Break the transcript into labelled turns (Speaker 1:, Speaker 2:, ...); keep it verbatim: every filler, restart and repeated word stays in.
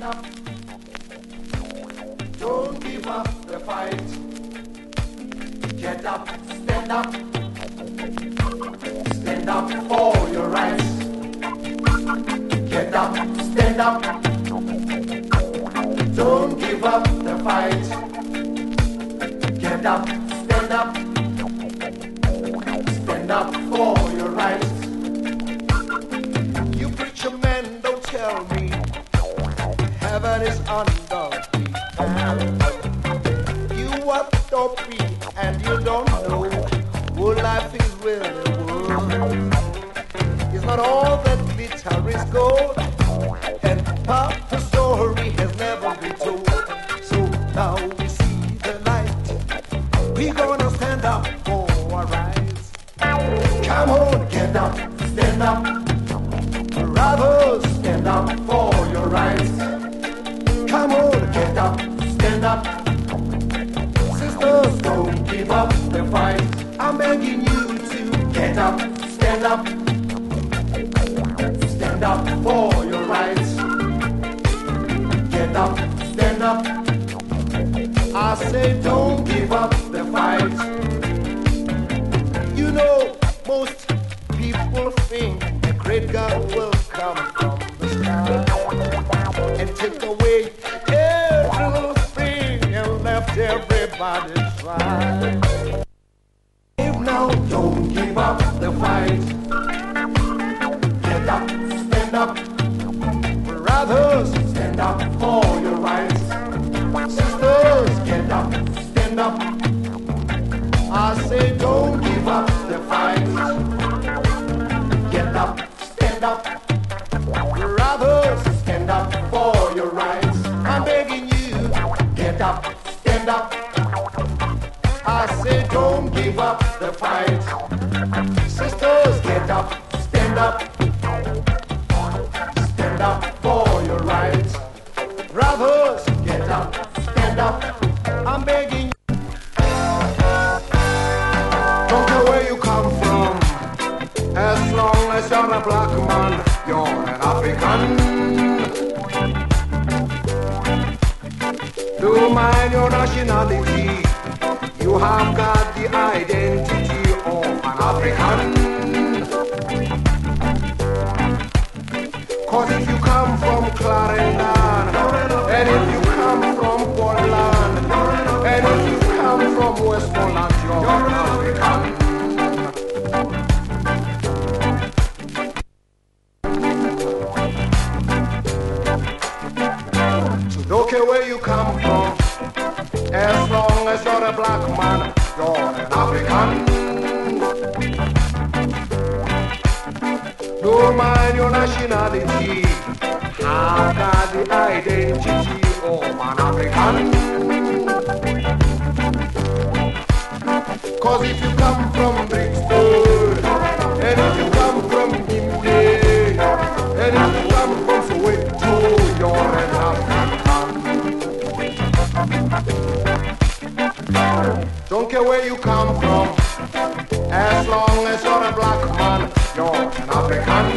Speaker 1: stand up. Don't give up the fight. Get up, stand up. Stand up for your rights. Get up, stand up. Don't give up the fight. Get up, stand up. Stand up for your rights. You preacher men, don't tell me heaven is under the earth. You are dopey and you don't know what life is really worth. It's not all that glitter is gold, and half the story has never been told. So now we see the light. We're gonna stand up for our rights. Come on, get up, stand up. Brothers, stand up for your rights. Come on, get up, stand up. Sisters, don't give up the fight. I'm begging you to get up, stand up. Stand up for your rights. Get up, stand up. I say don't give up the fight. You know, most people think a great God will come from the sky and take away everything and left everybody dry. If now, don't give up the fight. Get up, stand up. Brothers, stand up for your rights. Sisters, get up, stand up. I say don't give up the fight. Get up, stand up. Brothers, stand up for your rights. I'm begging you, get up, stand up. I say don't give up the fight. Sisters, get up, stand up. Stand up for your rights. Brothers, get up, stand up. I'm begging you. Don't care where you come from. As long as you're a black man, you're an African. Don't mind your nationality. You have got the identity of an African. Cause if you come from Clarendon, and if you come from Portland, and if you come from Westmoreland, you're an African. So don't care where you come from, as long as you're a black man, you're an African. Don't mind your nationality, I've got the identity of an African. Cause if you come from Brixton, and if you come from Imde, and if you come from Soweto, you're an African. Don't care where you come from, as long as you're a black man, you're an African.